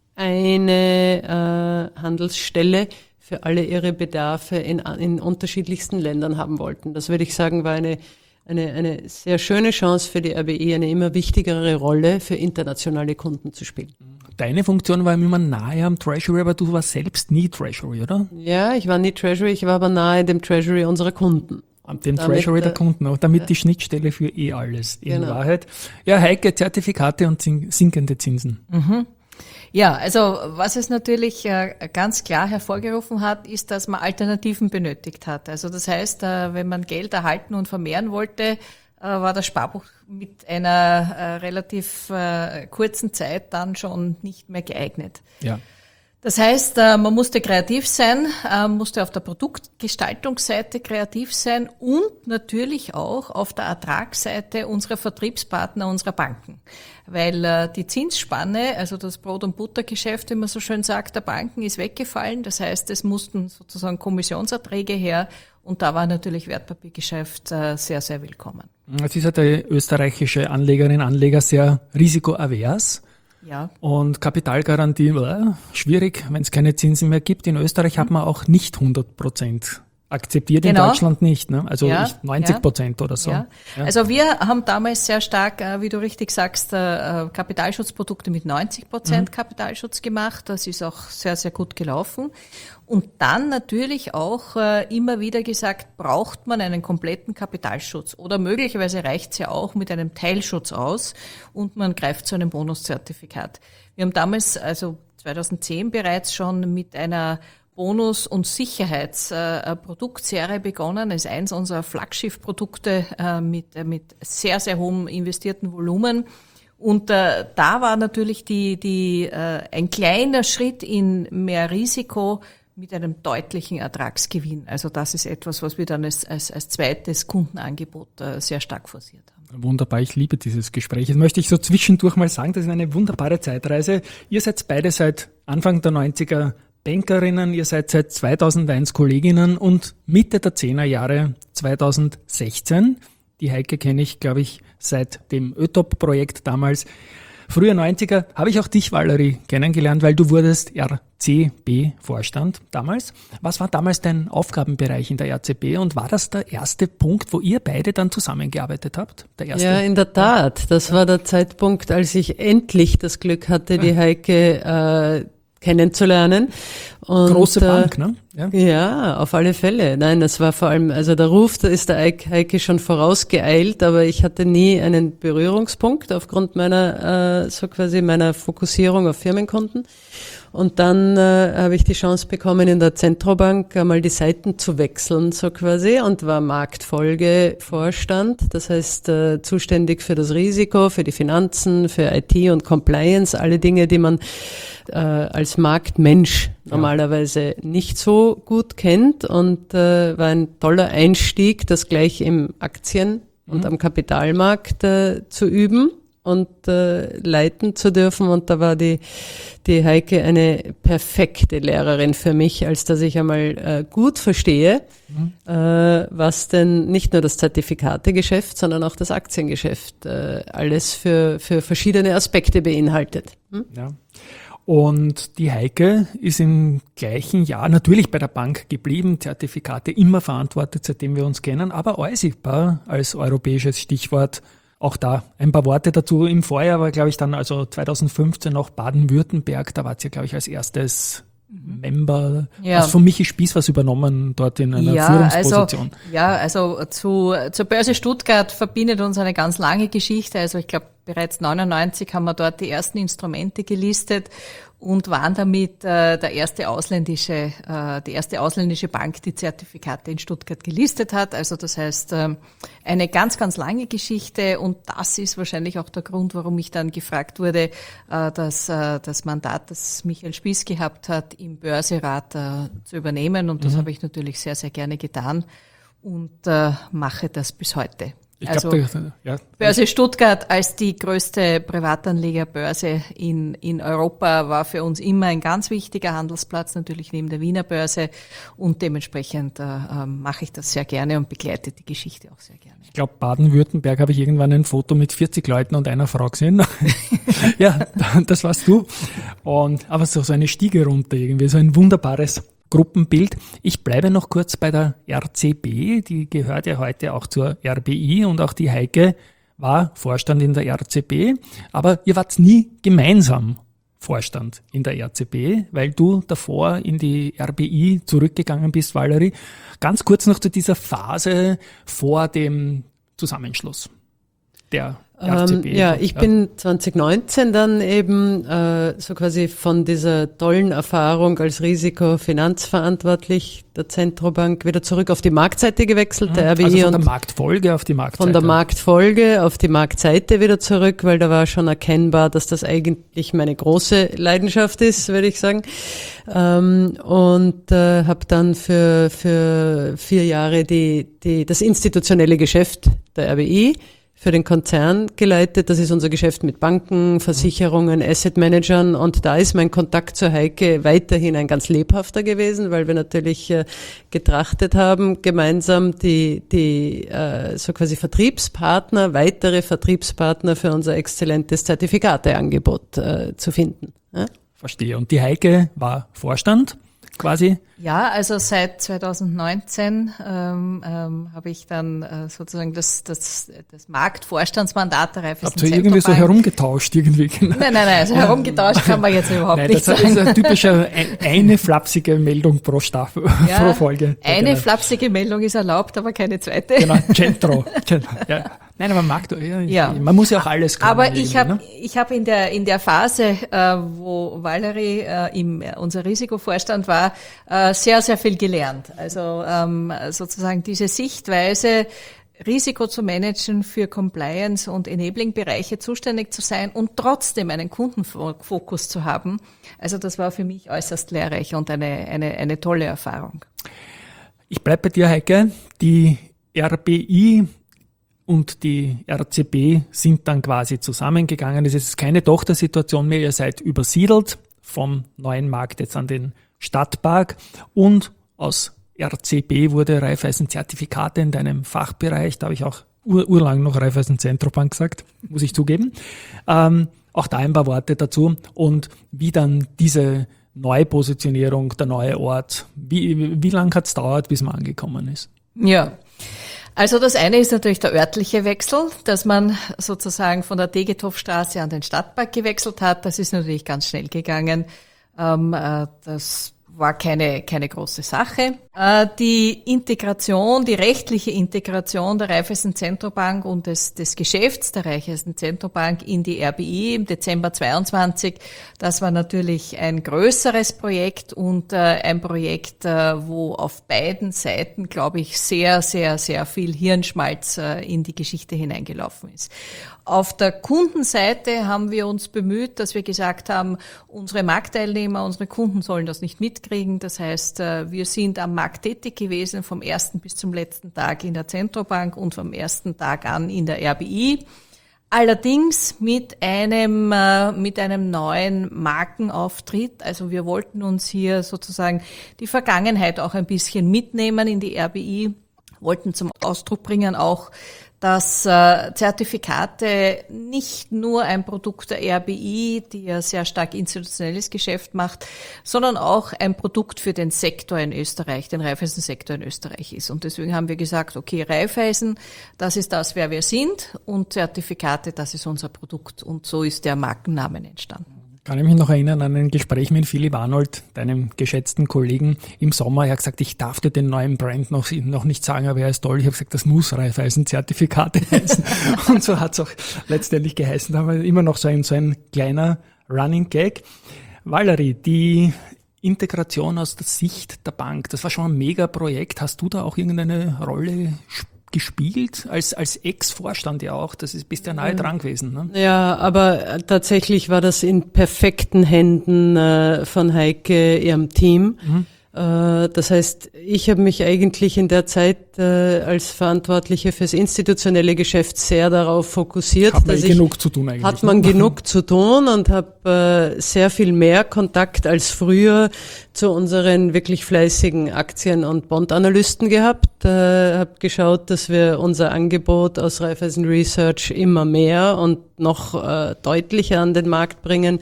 D: eine Handelsstelle für alle ihre Bedarfe in unterschiedlichsten Ländern haben wollten. Das würde ich sagen, war eine sehr schöne Chance für die RBI, eine immer wichtigere Rolle für internationale Kunden zu spielen.
A: Deine Funktion war immer nahe am Treasury, aber du warst selbst nie Treasury, oder?
D: Ja, ich war nie Treasury, ich war aber nahe dem Treasury unserer Kunden.
A: Am dem Treasury der Kunden, damit die Schnittstelle für alles in Wahrheit. Ja, Heike, Zertifikate und sinkende Zinsen.
B: Mhm. Ja, also was es natürlich ganz klar hervorgerufen hat, ist, dass man Alternativen benötigt hat. Also das heißt, wenn man Geld erhalten und vermehren wollte, war das Sparbuch mit einer relativ kurzen Zeit dann schon nicht mehr geeignet. Ja. Das heißt, man musste kreativ sein, musste auf der Produktgestaltungsseite kreativ sein und natürlich auch auf der Ertragsseite unserer Vertriebspartner, unserer Banken. Weil die Zinsspanne, also das Brot- und Buttergeschäft, wie man so schön sagt, der Banken ist weggefallen. Das heißt, es mussten sozusagen Kommissionserträge her und da war natürlich Wertpapiergeschäft sehr, sehr willkommen.
A: Jetzt ist ja der österreichische Anlegerinnen und Anleger sehr risikoavers. Ja. Und Kapitalgarantie, schwierig, wenn es keine Zinsen mehr gibt. In Österreich hat man auch nicht 100% akzeptiert, in Deutschland nicht, ne? Also 90% oder so. Ja.
B: Ja. Also wir haben damals sehr stark, wie du richtig sagst, Kapitalschutzprodukte mit 90% Kapitalschutz gemacht. Das ist auch sehr, sehr gut gelaufen. Und dann natürlich auch immer wieder gesagt, braucht man einen kompletten Kapitalschutz oder möglicherweise reicht es ja auch mit einem Teilschutz aus und man greift zu einem Bonuszertifikat. Wir haben damals also 2010 bereits schon mit einer Bonus- und Sicherheitsproduktserie begonnen. Das ist eins unserer Flaggschiffprodukte mit sehr, sehr hohem investierten Volumen. Und da war natürlich ein kleiner Schritt in mehr Risiko mit einem deutlichen Ertragsgewinn. Also das ist etwas, was wir dann als zweites Kundenangebot sehr stark forciert haben.
A: Wunderbar, ich liebe dieses Gespräch. Jetzt möchte ich so zwischendurch mal sagen, das ist eine wunderbare Zeitreise. Ihr seid beide seit Anfang der 90er Bankerinnen, ihr seid seit 2001 Kolleginnen und Mitte der 10er Jahre 2016. Die Heike kenne ich, glaube ich, seit dem ÖTOP-Projekt damals. Früher 90er habe ich auch dich, Valerie, kennengelernt, weil du wurdest RCB-Vorstand damals. Was war damals dein Aufgabenbereich in der RCB und war das der erste Punkt, wo ihr beide dann zusammengearbeitet habt? Der erste?
D: Ja, in der Tat. Das war der Zeitpunkt, als ich endlich das Glück hatte, die Heike kennenzulernen. Und,
A: große Bank, ne?
D: Ja, auf alle Fälle. Nein, das war vor allem, also der Ruf, da ist der Heike schon vorausgeeilt, aber ich hatte nie einen Berührungspunkt aufgrund meiner Fokussierung auf Firmenkunden. Und dann habe ich die Chance bekommen, in der Zentrobank einmal die Seiten zu wechseln, so quasi, und war Marktfolgevorstand. Das heißt, zuständig für das Risiko, für die Finanzen, für IT und Compliance, alle Dinge, die man als Marktmensch normalerweise nicht so gut kennt, und war ein toller Einstieg, das gleich im Aktien- und am Kapitalmarkt zu üben und leiten zu dürfen. Und da war die Heike eine perfekte Lehrerin für mich, als dass ich einmal gut verstehe, was denn nicht nur das Zertifikategeschäft, sondern auch das Aktiengeschäft alles für verschiedene Aspekte beinhaltet.
A: Ja. Und die Heike ist im gleichen Jahr natürlich bei der Bank geblieben, Zertifikate immer verantwortet, seitdem wir uns kennen, aber Eusigbar als europäisches Stichwort. Auch da ein paar Worte dazu. Im Vorjahr war, glaube ich, dann also 2015 noch Baden-Württemberg. Da wart ihr, glaube ich, als erstes Member. Ja. Also von Michi Spieß was übernommen dort in einer Führungsposition.
B: Zur Börse Stuttgart verbindet uns eine ganz lange Geschichte. Also ich glaube, bereits 99 haben wir dort die ersten Instrumente gelistet und waren damit die erste ausländische Bank, die Zertifikate in Stuttgart gelistet hat. Also das heißt, eine ganz, ganz lange Geschichte, und das ist wahrscheinlich auch der Grund, warum ich dann gefragt wurde, das Mandat, das Michael Spieß gehabt hat, im Börserat zu übernehmen, und das habe ich natürlich sehr, sehr gerne getan und mache das bis heute. Börse Stuttgart als die größte Privatanlegerbörse in Europa war für uns immer ein ganz wichtiger Handelsplatz, natürlich neben der Wiener Börse, und dementsprechend mache ich das sehr gerne und begleite die Geschichte auch sehr gerne.
A: Ich glaube, Baden-Württemberg habe ich irgendwann ein Foto mit 40 Leuten und einer Frau gesehen. Ja, das warst du. Aber so eine Stiege runter irgendwie, so ein wunderbares Gruppenbild. Ich bleibe noch kurz bei der RCB, die gehört ja heute auch zur RBI, und auch die Heike war Vorstand in der RCB, aber ihr wart nie gemeinsam Vorstand in der RCB, weil du davor in die RBI zurückgegangen bist, Valerie. Ganz kurz noch zu dieser Phase vor dem Zusammenschluss der RCB.
D: Ich bin 2019 dann eben so quasi von dieser tollen Erfahrung als Risikofinanzverantwortlich der Zentrobank wieder zurück auf die Marktseite gewechselt, der RBI.
A: Also von der Marktfolge auf die Marktseite.
D: Von der Marktfolge auf die Marktseite wieder zurück, weil da war schon erkennbar, dass das eigentlich meine große Leidenschaft ist, würde ich sagen. Und habe dann für 4 Jahre das institutionelle Geschäft der RBI für den Konzern geleitet. Das ist unser Geschäft mit Banken, Versicherungen, Asset-Managern, und da ist mein Kontakt zur Heike weiterhin ein ganz lebhafter gewesen, weil wir natürlich getrachtet haben, gemeinsam die so quasi weitere Vertriebspartner für unser exzellentes Zertifikateangebot zu finden. Ja?
A: Verstehe. Und die Heike war Vorstand quasi?
B: Ja, also seit 2019 habe ich dann sozusagen das Marktvorstandsmandat der Raiffeisen
A: Habt ihr irgendwie so herumgetauscht irgendwie?
B: Nein, also herumgetauscht kann man jetzt überhaupt nicht
A: das
B: sagen.
A: ist eine typische eine flapsige Meldung pro Staffel, pro Folge.
B: Eine flapsige Meldung ist erlaubt, aber keine zweite.
A: Genau, Centro. Ja. Nein, aber man muss ja auch alles können.
B: Aber ich habe in der Phase, wo Valerie unser Risikovorstand war, sehr, sehr viel gelernt. Also sozusagen diese Sichtweise, Risiko zu managen, für Compliance und Enabling-Bereiche zuständig zu sein und trotzdem einen Kundenfokus zu haben. Also das war für mich äußerst lehrreich und eine tolle Erfahrung.
A: Ich bleibe bei dir, Heike. Die RBI und die RCB sind dann quasi zusammengegangen. Es ist keine Tochtersituation mehr. Ihr seid übersiedelt vom neuen Markt jetzt an den Stadtpark und aus RCB wurde Raiffeisen Zertifikate in deinem Fachbereich. Da habe ich auch urlang noch Raiffeisen Zentrobank gesagt, muss ich zugeben. Auch da ein paar Worte dazu und wie dann diese Neupositionierung, der neue Ort, wie lang hat es gedauert, bis man angekommen ist?
B: Ja. Also das eine ist natürlich der örtliche Wechsel, dass man sozusagen von der Degethoffstraße an den Stadtpark gewechselt hat. Das ist natürlich ganz schnell gegangen. Das war keine große Sache. Die Integration, die rechtliche Integration der Raiffeisen Zentrobank und des Geschäfts der Raiffeisen Zentrobank in die RBI im Dezember 22, das war natürlich ein größeres Projekt und ein Projekt, wo auf beiden Seiten, glaube ich, sehr, sehr, sehr viel Hirnschmalz in die Geschichte hineingelaufen ist. Auf der Kundenseite haben wir uns bemüht, dass wir gesagt haben, unsere Marktteilnehmer, unsere Kunden sollen das nicht mitkriegen. Das heißt, wir sind am Markt tätig gewesen, vom ersten bis zum letzten Tag in der Zentrobank und vom ersten Tag an in der RBI. Allerdings mit einem neuen Markenauftritt. Also wir wollten uns hier sozusagen die Vergangenheit auch ein bisschen mitnehmen in die RBI, wollten zum Ausdruck bringen auch, dass Zertifikate nicht nur ein Produkt der RBI, die ja sehr stark institutionelles Geschäft macht, sondern auch ein Produkt für den Sektor in Österreich, den Raiffeisen-Sektor in Österreich ist. Und deswegen haben wir gesagt, okay, Raiffeisen, das ist das, wer wir sind, und Zertifikate, das ist unser Produkt. Und so ist der Markenname entstanden.
A: Kann ich mich noch erinnern an ein Gespräch mit Philipp Arnold, deinem geschätzten Kollegen im Sommer. Er hat gesagt, ich darf dir den neuen Brand noch nicht sagen, aber er ist toll. Ich habe gesagt, das muss Raiffeisen-Zertifikate heißen. Und so hat es auch letztendlich geheißen. Da haben wir immer noch so ein kleiner Running Gag. Valerie, die Integration aus der Sicht der Bank, das war schon ein Mega-Projekt. Hast du da auch irgendeine Rolle gespielt, als Ex-Vorstand ja auch, bist ja nahe dran gewesen. Ne?
D: Ja, aber tatsächlich war das in perfekten Händen von Heike, ihrem Team. Das heißt, ich habe mich eigentlich in der Zeit als Verantwortliche fürs institutionelle Geschäft sehr darauf fokussiert.
A: Hat man genug zu tun eigentlich.
D: Hat man genug zu tun und habe sehr viel mehr Kontakt als früher zu unseren wirklich fleißigen Aktien- und Bond-Analysten gehabt. Habe geschaut, dass wir unser Angebot aus Raiffeisen Research immer mehr und noch deutlicher an den Markt bringen.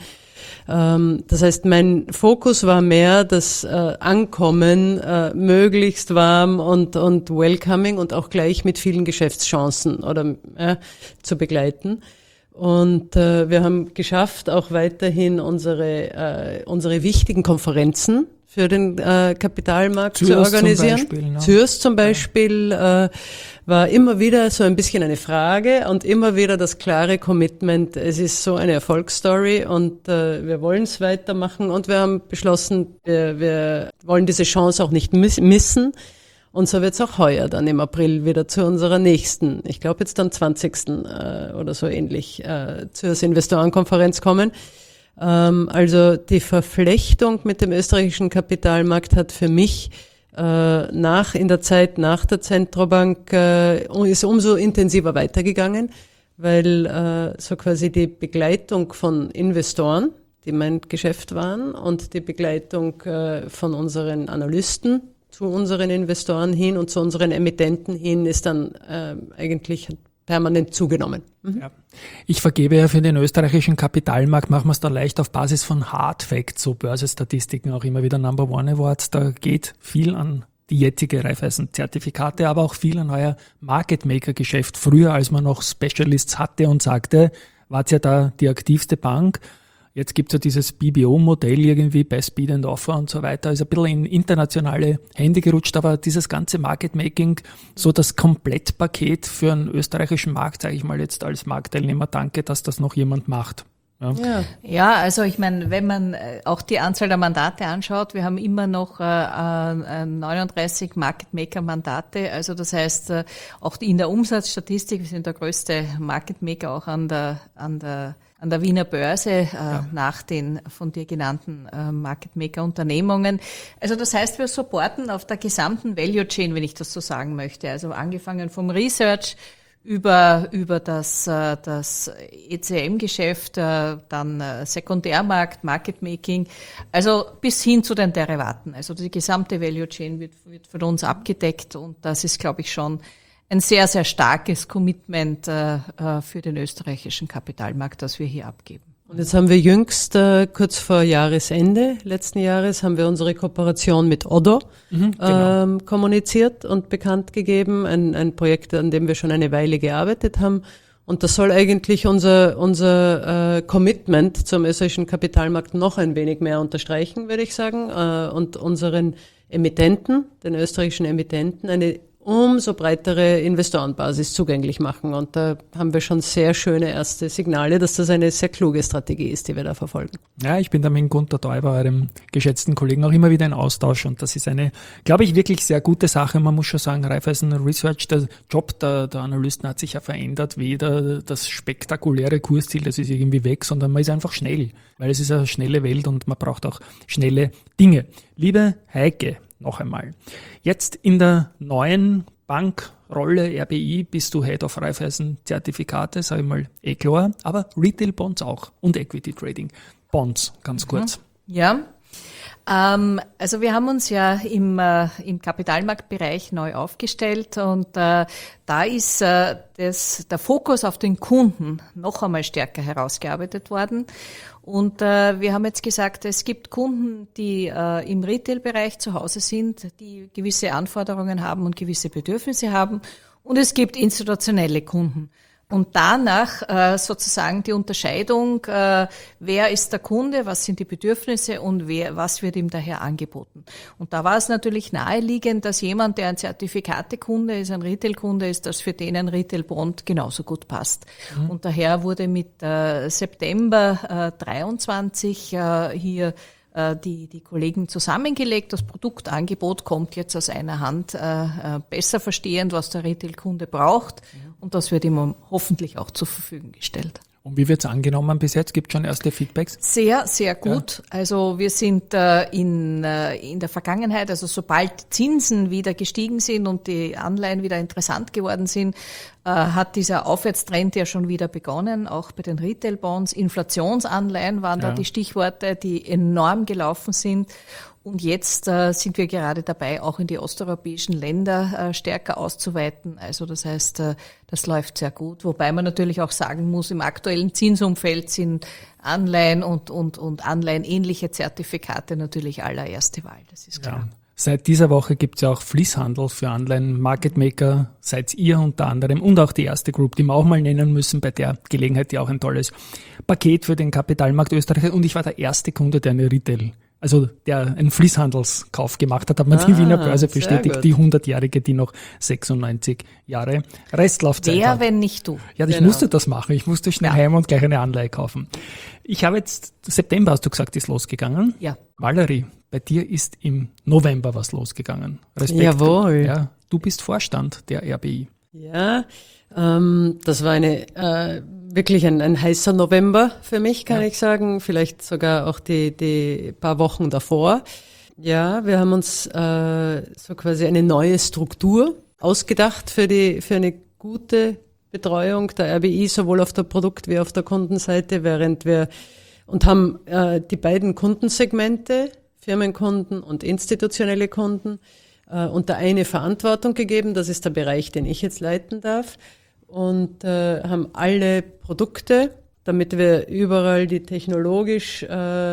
D: Das heißt, mein Fokus war mehr das Ankommen möglichst warm und welcoming und auch gleich mit vielen Geschäftschancen zu begleiten. Und wir haben geschafft, auch weiterhin unsere wichtigen Konferenzen für den Kapitalmarkt zu organisieren. Zürs zum Beispiel war immer wieder so ein bisschen eine Frage und immer wieder das klare Commitment, es ist so eine Erfolgsstory und wir wollen es weitermachen und wir haben beschlossen, wir wollen diese Chance auch nicht missen. Und so wird es auch heuer dann im April wieder zu unserer nächsten, ich glaube jetzt dann 20. Oder so ähnlich, zur Investorenkonferenz kommen. Also die Verflechtung mit dem österreichischen Kapitalmarkt hat für mich in der Zeit nach der Zentrobank ist umso intensiver weitergegangen, weil so quasi die Begleitung von Investoren, die mein Geschäft waren, und die Begleitung von unseren Analysten zu unseren Investoren hin und zu unseren Emittenten hin ist dann eigentlich permanent zugenommen.
A: Ja. Ich vergebe ja für den österreichischen Kapitalmarkt, machen wir es da leicht auf Basis von Hard Facts, so Börsestatistiken auch immer wieder Number One Awards. Da geht viel an die jetzige Raiffeisen-Zertifikate, aber auch viel an euer Market-Maker-Geschäft. Früher, als man noch Specialists hatte und sagte, wart ja da die aktivste Bank. Jetzt gibt es ja dieses BBO-Modell irgendwie, Best Bid and Offer und so weiter. Ist ein bisschen in internationale Hände gerutscht, aber dieses ganze Market-Making, so das Komplettpaket für einen österreichischen Markt, sage ich mal jetzt als Marktteilnehmer, danke, dass das noch jemand macht.
B: Ja, also ich meine, wenn man auch die Anzahl der Mandate anschaut, wir haben immer noch 39 Market Maker Mandate. Also das heißt, auch in der Umsatzstatistik, wir sind der größte Market Maker auch an der Wiener Börse nach den von dir genannten Market Maker Unternehmungen. Also das heißt, wir supporten auf der gesamten Value Chain, wenn ich das so sagen möchte. Also angefangen vom Research über das ECM-Geschäft, dann Sekundärmarkt, Market Making, also bis hin zu den Derivaten. Also die gesamte Value Chain wird von uns abgedeckt und das ist, glaube ich, schon ein sehr, sehr starkes Commitment für den österreichischen Kapitalmarkt, das wir hier abgeben.
D: Und jetzt haben wir jüngst, kurz vor Jahresende letzten Jahres, haben wir unsere Kooperation mit Oddo kommuniziert und bekannt gegeben. Ein Projekt, an dem wir schon eine Weile gearbeitet haben. Und das soll eigentlich unser Commitment zum österreichischen Kapitalmarkt noch ein wenig mehr unterstreichen, würde ich sagen. Und unseren Emittenten, den österreichischen Emittenten, eine umso breitere Investorenbasis zugänglich machen. Und da haben wir schon sehr schöne erste Signale, dass das eine sehr kluge Strategie ist, die wir da verfolgen.
A: Ja, ich bin da mit Gunter Teuber, eurem geschätzten Kollegen, auch immer wieder in Austausch. Und das ist eine, glaube ich, wirklich sehr gute Sache. Man muss schon sagen, Raiffeisen Research, der Job der Analysten hat sich ja verändert. Weder das spektakuläre Kursziel, das ist irgendwie weg, sondern man ist einfach schnell. Weil es ist eine schnelle Welt und man braucht auch schnelle Dinge. Liebe Heike, noch einmal. Jetzt in der neuen Bankrolle RBI bist du Head of Raiffeisen Zertifikate, sage ich mal, klar, aber Retail Bonds auch und Equity Trading. Bonds, ganz kurz.
B: Ja, also wir haben uns ja im Kapitalmarktbereich neu aufgestellt und da ist der Fokus auf den Kunden noch einmal stärker herausgearbeitet worden. Und wir haben jetzt gesagt, es gibt Kunden, die im Retail-Bereich zu Hause sind, die gewisse Anforderungen haben und gewisse Bedürfnisse haben. Und es gibt institutionelle Kunden. Und danach sozusagen die Unterscheidung, wer ist der Kunde, was sind die Bedürfnisse und was wird ihm daher angeboten. Und da war es natürlich naheliegend, dass jemand, der ein Zertifikatekunde ist, ein Retail-Kunde ist, dass für den ein Retail-Bond genauso gut passt. Mhm. Und daher wurde mit September 23 hier die Kollegen zusammengelegt. Das Produktangebot kommt jetzt aus einer Hand, besser verstehend, was der Retail-Kunde braucht. Und das wird ihm hoffentlich auch zur Verfügung gestellt.
A: Und wie wird es angenommen bis jetzt? Gibt es schon erste Feedbacks?
B: Sehr, sehr gut. Ja. Also wir sind in der Vergangenheit, also sobald Zinsen wieder gestiegen sind und die Anleihen wieder interessant geworden sind, hat dieser Aufwärtstrend ja schon wieder begonnen, auch bei den Retail-Bonds. Inflationsanleihen waren da die Stichworte, die enorm gelaufen sind. Und jetzt sind wir gerade dabei, auch in die osteuropäischen Länder stärker auszuweiten. Also das heißt, das läuft sehr gut. Wobei man natürlich auch sagen muss, im aktuellen Zinsumfeld sind Anleihen und anleihenähnliche Zertifikate natürlich allererste Wahl. Das ist klar. Ja.
A: Seit dieser Woche gibt es ja auch Fließhandel für Anleihen. Market Maker seid ihr unter anderem und auch die erste Group, die wir auch mal nennen müssen bei der Gelegenheit, die auch ein tolles Paket für den Kapitalmarkt Österreich hat. Und ich war der erste Kunde, der eine Retail, also der einen Fließhandelskauf gemacht hat man die Wiener Börse bestätigt, die 100-jährige, die noch 96 Jahre Restlaufzeit hat.
B: Wer, wenn nicht du?
A: Ja, ich musste das machen. Ich musste schnell heim und gleich eine Anleihe kaufen. Ich habe jetzt, September hast du gesagt, ist losgegangen.
B: Ja.
A: Valerie, bei dir ist im November was losgegangen. Respekt.
D: Jawohl.
A: Ja, du bist Vorstand der RBI.
D: Ja, das war wirklich ein heißer November für mich, kann ich sagen. Vielleicht sogar auch die paar Wochen davor. Ja, wir haben uns so quasi eine neue Struktur ausgedacht für eine gute Betreuung der RBI, sowohl auf der Produkt- wie auf der Kundenseite, und haben die beiden Kundensegmente, Firmenkunden und institutionelle Kunden, unter eine Verantwortung gegeben. Das ist der Bereich, den ich jetzt leiten darf. und haben alle Produkte, damit wir überall die technologisch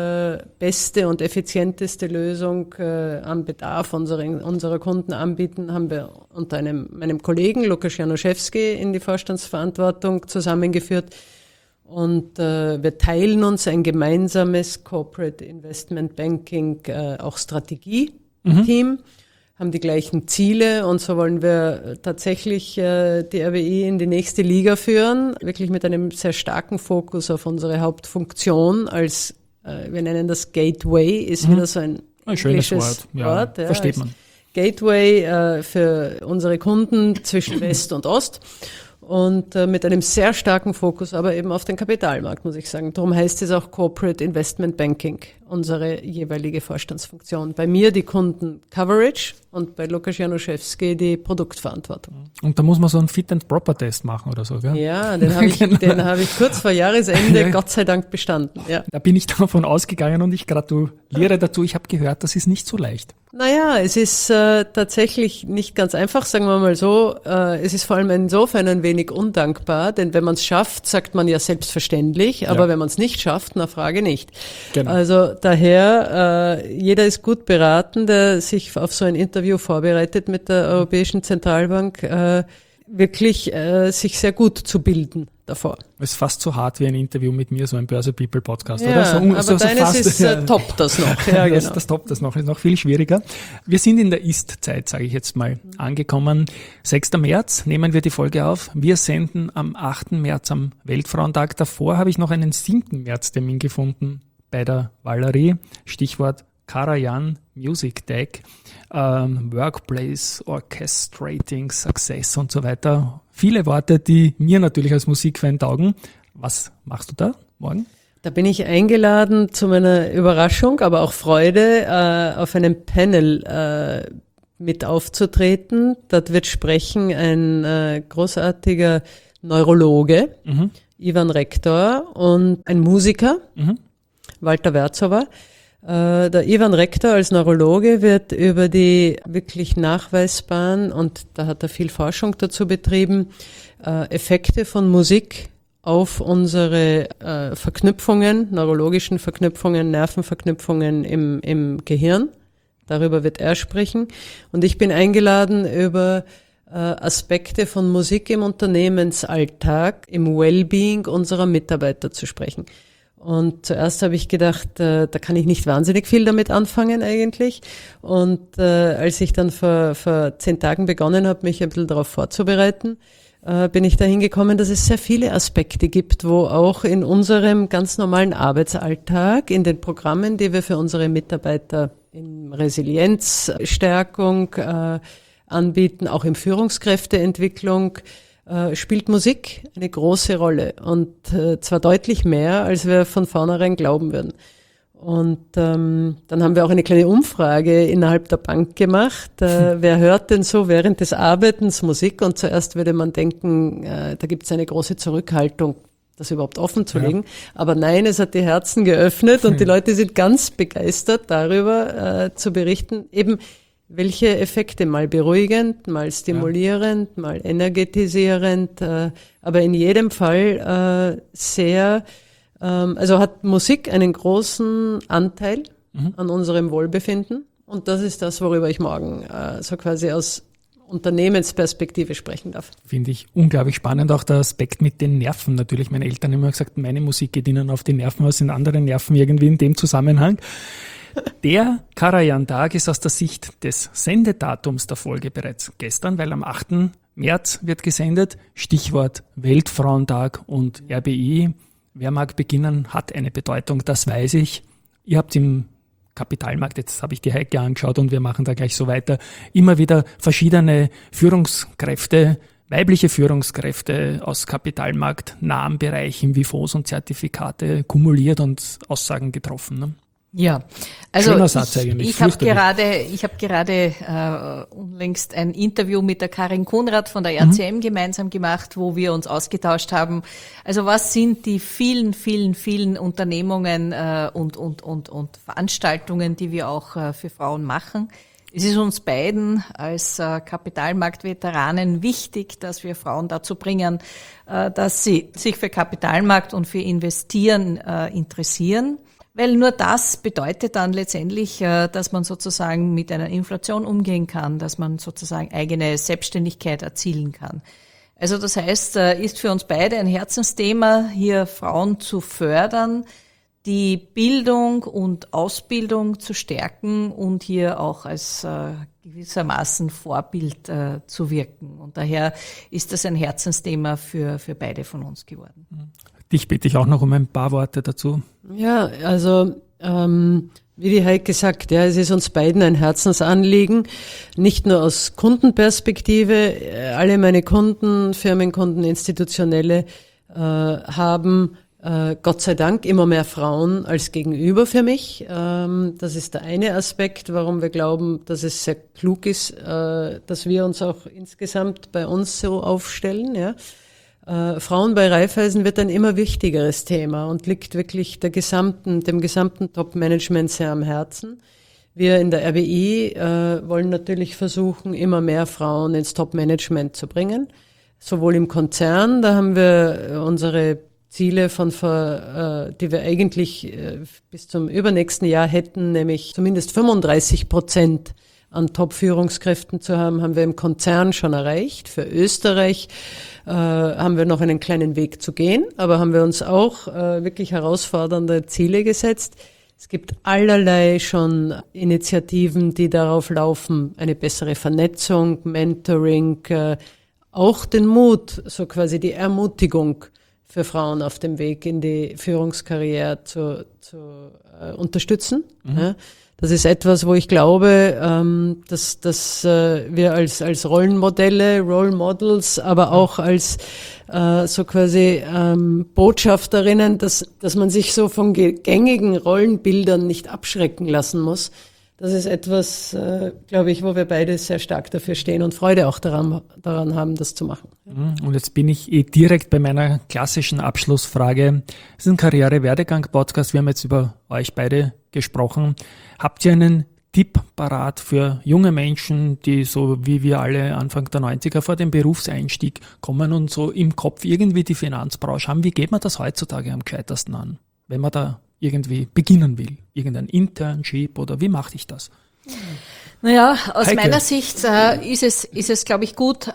D: beste und effizienteste Lösung am Bedarf unserer Kunden anbieten, haben wir unter meinem Kollegen Lukas Januszewski in die Vorstandsverantwortung zusammengeführt. Und wir teilen uns ein gemeinsames Corporate Investment Banking, auch Strategie-Team, haben die gleichen Ziele und so wollen wir tatsächlich die RWI in die nächste Liga führen, wirklich mit einem sehr starken Fokus auf unsere Hauptfunktion als, wir nennen das Gateway, ist wieder so ein
A: schönes Wort. Ja, versteht man.
D: Gateway für unsere Kunden zwischen West und Ost. Und mit einem sehr starken Fokus aber eben auf den Kapitalmarkt, muss ich sagen. Darum heißt es auch Corporate Investment Banking, unsere jeweilige Vorstandsfunktion. Bei mir die Kunden-Coverage und bei Lukas Januszewski die Produktverantwortung.
A: Und da muss man so einen Fit-and-Proper-Test machen oder so, gell?
D: Ja, den habe ich kurz vor Jahresende Gott sei Dank bestanden. Ja.
A: Da bin ich davon ausgegangen und ich gratuliere dazu. Ich habe gehört, das ist nicht so leicht.
D: Naja, es ist tatsächlich nicht ganz einfach, sagen wir mal so. Es ist vor allem insofern ein wenig undankbar, denn wenn man es schafft, sagt man ja selbstverständlich, aber wenn man es nicht schafft, na Frage nicht.
A: Genau.
D: Also daher, jeder ist gut beraten, der sich auf so ein Interview vorbereitet mit der Europäischen Zentralbank, wirklich sich sehr gut zu bilden davor.
A: Es ist fast so hart wie ein Interview mit mir, so ein Börse People Podcast,
D: ja,
A: oder?
D: Aber deines ist top das noch. Ja, genau.
A: Das toppt das noch, ist noch viel schwieriger. Wir sind in der Ist-Zeit, sage ich jetzt mal, angekommen. 6. März nehmen wir die Folge auf. Wir senden am 8. März am Weltfrauentag. Davor habe ich noch einen 7. März-Termin gefunden bei der Valerie. Stichwort Karajan Music Tag, Workplace, Orchestrating, Success und so weiter. Viele Worte, die mir natürlich als Musikfan taugen. Was machst du da morgen?
D: Da bin ich eingeladen zu meiner Überraschung, aber auch Freude, auf einem Panel mit aufzutreten. Dort wird sprechen ein großartiger Neurologe, Ivan Rektor, und ein Musiker, Walter Werzowa. Der Ivan Rektor als Neurologe wird über die wirklich nachweisbaren, und da hat er viel Forschung dazu betrieben, Effekte von Musik auf unsere Verknüpfungen, neurologischen Verknüpfungen, Nervenverknüpfungen im Gehirn. Darüber wird er sprechen. Und ich bin eingeladen, über Aspekte von Musik im Unternehmensalltag, im Wellbeing unserer Mitarbeiter zu sprechen. Und zuerst habe ich gedacht, da kann ich nicht wahnsinnig viel damit anfangen eigentlich. Und als ich dann vor 10 Tagen begonnen habe, mich ein bisschen darauf vorzubereiten, bin ich dahin gekommen, dass es sehr viele Aspekte gibt, wo auch in unserem ganz normalen Arbeitsalltag, in den Programmen, die wir für unsere Mitarbeiter in Resilienzstärkung anbieten, auch in Führungskräfteentwicklung, spielt Musik eine große Rolle und zwar deutlich mehr, als wir von vornherein glauben würden. Und dann haben wir auch eine kleine Umfrage innerhalb der Bank gemacht. Wer hört denn so während des Arbeitens Musik? Und zuerst würde man denken, da gibt es eine große Zurückhaltung, das überhaupt offen zu legen. Aber nein, es hat die Herzen geöffnet und die Leute sind ganz begeistert darüber zu berichten, eben welche Effekte, mal beruhigend, mal stimulierend, mal energetisierend, aber in jedem Fall sehr, also hat Musik einen großen Anteil an unserem Wohlbefinden und das ist das, worüber ich morgen so quasi aus Unternehmensperspektive sprechen darf.
A: Finde ich unglaublich spannend, auch der Aspekt mit den Nerven natürlich. Meine Eltern haben immer gesagt, meine Musik geht ihnen auf die Nerven, was sind andere Nerven irgendwie in dem Zusammenhang. Der Karajan-Tag ist aus der Sicht des Sendedatums der Folge bereits gestern, weil am 8. März wird gesendet. Stichwort Weltfrauentag und RBI. Wer mag beginnen, hat eine Bedeutung, das weiß ich. Ihr habt im Kapitalmarkt, jetzt habe ich die Heike angeschaut und wir machen da gleich so weiter, immer wieder verschiedene Führungskräfte, weibliche Führungskräfte aus kapitalmarktnahen Bereichen wie Fonds und Zertifikate kumuliert und Aussagen getroffen. Ne?
B: Ja, also
A: schöner Satz eigentlich.
B: Ich habe gerade unlängst ein Interview mit der Karin Konrad von der RCM gemeinsam gemacht, wo wir uns ausgetauscht haben. Also was sind die vielen Unternehmungen und Veranstaltungen, die wir auch für Frauen machen? Es ist uns beiden als Kapitalmarktveteranen wichtig, dass wir Frauen dazu bringen, dass sie sich für Kapitalmarkt und für Investieren interessieren. Weil nur das bedeutet dann letztendlich, dass man sozusagen mit einer Inflation umgehen kann, dass man sozusagen eigene Selbstständigkeit erzielen kann. Also das heißt, ist für uns beide ein Herzensthema, hier Frauen zu fördern, die Bildung und Ausbildung zu stärken und hier auch als gewissermaßen Vorbild zu wirken. Und daher ist das ein Herzensthema für beide von uns geworden.
A: Dich bitte ich auch noch um ein paar Worte dazu.
D: Ja, also wie die Heike sagt, ja, es ist uns beiden ein Herzensanliegen, nicht nur aus Kundenperspektive. Alle meine Kunden, Firmenkunden, Institutionelle haben Gott sei Dank immer mehr Frauen als Gegenüber für mich. Das ist der eine Aspekt, warum wir glauben, dass es sehr klug ist, dass wir uns auch insgesamt bei uns so aufstellen. Ja. Frauen bei Raiffeisen wird ein immer wichtigeres Thema und liegt wirklich dem gesamten Top-Management sehr am Herzen. Wir in der RWI wollen natürlich versuchen, immer mehr Frauen ins Top-Management zu bringen, sowohl im Konzern, da haben wir unsere Ziele die wir eigentlich bis zum übernächsten Jahr hätten, nämlich zumindest 35% an Top-Führungskräften zu haben wir im Konzern schon erreicht. Für Österreich haben wir noch einen kleinen Weg zu gehen, aber haben wir uns auch wirklich herausfordernde Ziele gesetzt. Es gibt allerlei schon Initiativen, die darauf laufen, eine bessere Vernetzung, Mentoring, auch den Mut, so quasi die Ermutigung für Frauen auf dem Weg in die Führungskarriere zu unterstützen. Mhm. Ja, das ist etwas, wo ich glaube, dass wir als Rollenmodelle, Role Models, aber auch als so quasi Botschafterinnen, dass man sich so von gängigen Rollenbildern nicht abschrecken lassen muss. Das ist etwas, glaube ich, wo wir beide sehr stark dafür stehen und Freude auch daran haben, das zu machen.
A: Und jetzt bin ich direkt bei meiner klassischen Abschlussfrage. Es ist ein Karriere-Werdegang-Podcast. Wir haben jetzt über euch beide gesprochen. Habt ihr einen Tipp parat für junge Menschen, die so wie wir alle Anfang der 90er vor dem Berufseinstieg kommen und so im Kopf irgendwie die Finanzbranche haben? Wie geht man das heutzutage am gescheitersten an, wenn man da irgendwie beginnen will? Irgendein Internship oder wie mache ich das?
B: Naja, aus
A: Heike.
B: meiner Sicht ist es, glaube ich, gut,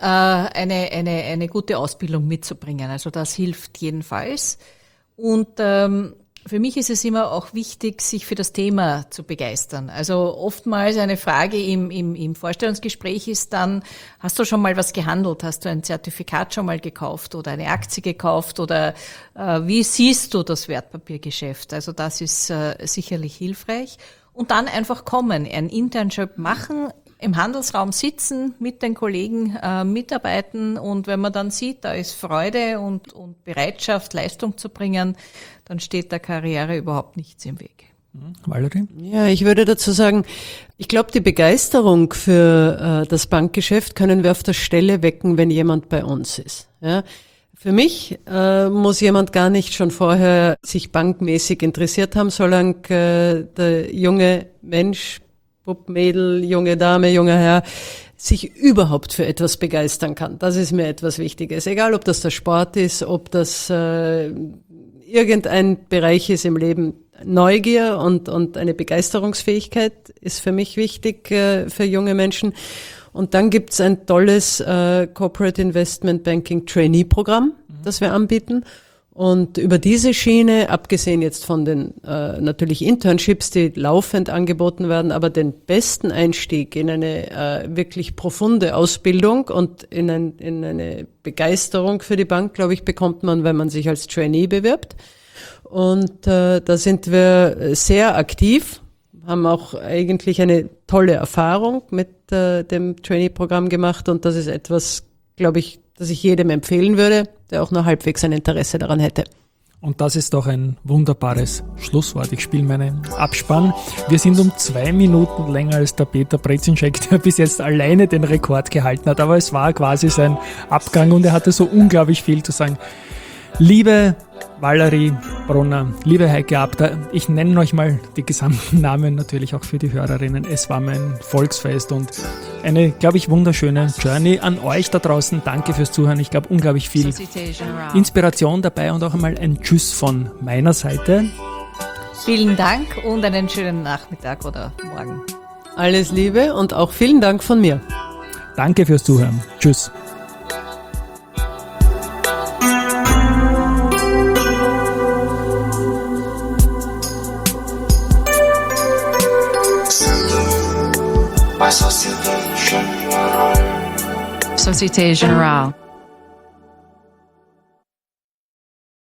B: eine gute Ausbildung mitzubringen. Also das hilft jedenfalls. Und für mich ist es immer auch wichtig, sich für das Thema zu begeistern. Also oftmals eine Frage im Vorstellungsgespräch ist dann, hast du schon mal was gehandelt? Hast du ein Zertifikat schon mal gekauft oder eine Aktie gekauft? Oder wie siehst du das Wertpapiergeschäft? Also das ist sicherlich hilfreich. Und dann einfach kommen, einen Internship machen, im Handelsraum sitzen, mit den Kollegen mitarbeiten und wenn man dann sieht, da ist Freude und Bereitschaft, Leistung zu bringen, dann steht der Karriere überhaupt nichts im Weg.
A: Valerie?
D: Ja, ich würde dazu sagen, ich glaube, die Begeisterung für das Bankgeschäft können wir auf der Stelle wecken, wenn jemand bei uns ist. Ja. Für mich muss jemand gar nicht schon vorher sich bankmäßig interessiert haben, solange der junge Mensch, Bub, Mädel, junge Dame, junger Herr, sich überhaupt für etwas begeistern kann. Das ist mir etwas Wichtiges. Egal, ob das der Sport ist, ob das irgendein Bereich ist im Leben. Neugier und eine Begeisterungsfähigkeit ist für mich wichtig für junge Menschen. Und dann gibt's ein tolles Corporate Investment Banking Trainee Programm, das wir anbieten. Und über diese Schiene, abgesehen jetzt von den natürlich Internships, die laufend angeboten werden, aber den besten Einstieg in eine wirklich profunde Ausbildung und in eine Begeisterung für die Bank, glaube ich, bekommt man, wenn man sich als Trainee bewirbt. Und da sind wir sehr aktiv, haben auch eigentlich eine tolle Erfahrung mit dem Trainee-Programm gemacht. Und das ist etwas, glaube ich, das ich jedem empfehlen würde, der auch nur halbwegs ein Interesse daran hätte.
A: Und das ist doch ein wunderbares Schlusswort. Ich spiele meinen Abspann. Wir sind um 2 Minuten länger als der Peter Brezinschek, der bis jetzt alleine den Rekord gehalten hat. Aber es war quasi sein Abgang und er hatte so unglaublich viel zu sagen. Liebe Valerie Brunner, liebe Heike Abter, ich nenne euch mal die gesamten Namen natürlich auch für die Hörerinnen. Es war mein Volksfest und eine, glaube ich, wunderschöne Journey an euch da draußen. Danke fürs Zuhören. Ich glaube, unglaublich viel Inspiration dabei und auch einmal ein Tschüss von meiner Seite.
B: Vielen Dank und einen schönen Nachmittag oder Morgen.
D: Alles Liebe und auch vielen Dank von mir.
A: Danke fürs Zuhören. Tschüss.
C: Société Générale.
E: Société Générale.